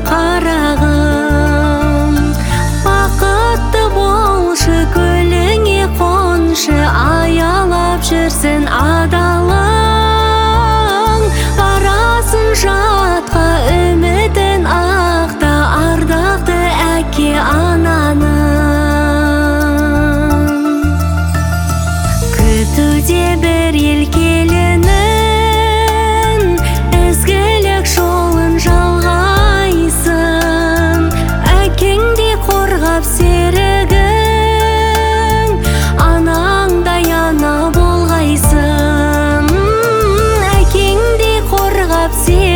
қарағым. Бақытты болшы, көліңе қоншы, аялап жүрсін адалың. Барасың жатқа, үмітін ақта, ардақты әке ананың. Күтуде бір ел келінін, ізгілік жолын жалғайсын. Әкеңдей қорғап серігің, анаңдай ана болғайсын. Әкеңдей қорғап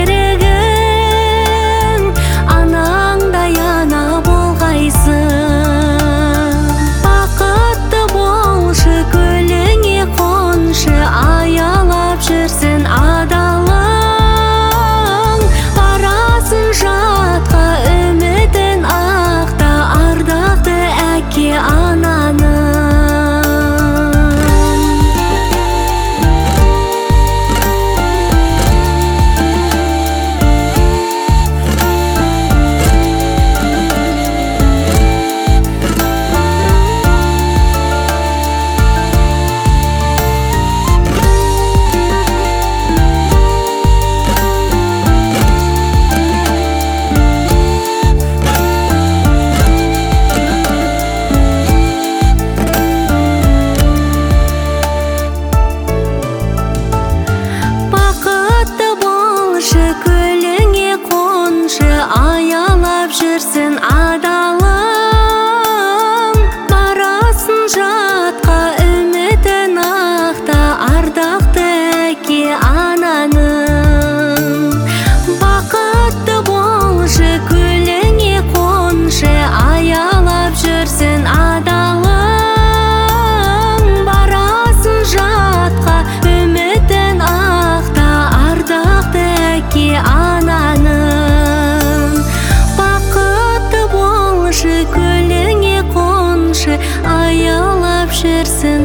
серігің, анаңдай ана болғайсын. Бақытты болшы, көліңе қоншы, аялап жүрсін адалың. Барасың жатқа, үмітін ақта, ардақты әке ананың. Бақытты болшы, көліңе қоншы, аялап жүрсін адалың. Барасың жатқа, үмітін ақта, ардақты әке ананың. Бақытты болшы, көліңе қоншы, аялап жүрсін адалың. Барасың жатқа, үмітін ақта, ардақты әке ананың. Бақытты болшы, көліңе қоншы, аялап жүрсін